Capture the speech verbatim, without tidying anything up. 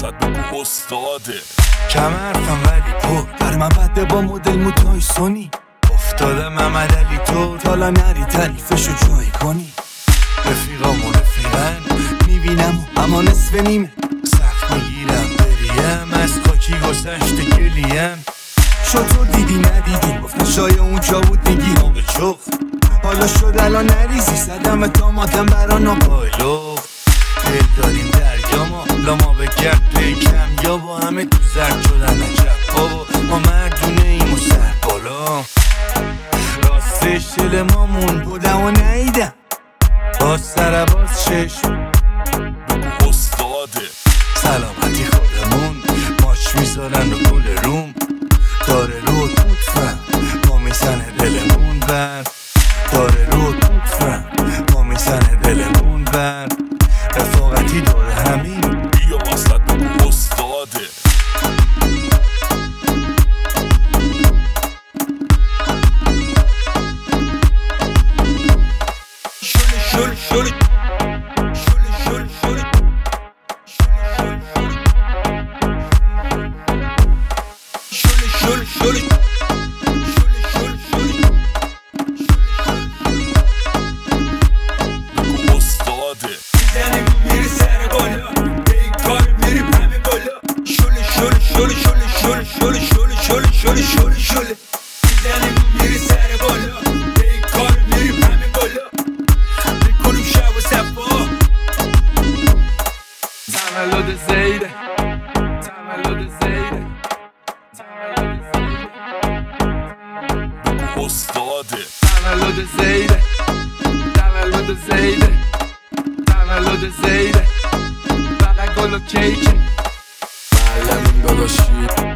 وسط بگو استاده. کم حرفم ولی پر در من بده با مدل موتای سونی. افتادم محمد علی تو تالا نری تعریفشو جای کنی. رفیقامو رفیقن میبینم اما نصف نیمه سخت میگیرم بریم از خاکی گذشته گلیم. شطور دیدی ندیدی گفتن شای اونجا بود میگی ها به چخ. حالا شد الان نریزی زدم تاماتم برا ناپایلو. دل داریم دریا ما لاما به گرد پیکم یا با همه تو زرد شدن عجب بابا ما مردونه ایم و سر بالا. راستش دل مامون بودم و نیدم باز سر باز چشم بگو استاده. سلامتی خودمون ماچ میذارن رو گل روم. داره رو توتفم با میزنه دلمون بر. داره رو توتفم با میزنه دلمون بر. رفاقتی داره همین بیا وسط بگو استاده. شل شل شل شل شل شل شل بگو استاده. میزنیم میری سر بالا به این کار میریم همه بالا. شل شل شل شل شل شل شل شل شل شل میزنیم میری سر بالا به این کار میریم همه بالا. بکنیم شب و صفا تولد زیده تولد زیده بگو استاده. تولد زیده تولد زیده تولد زیده فقط گل و کیک معلمین داداشی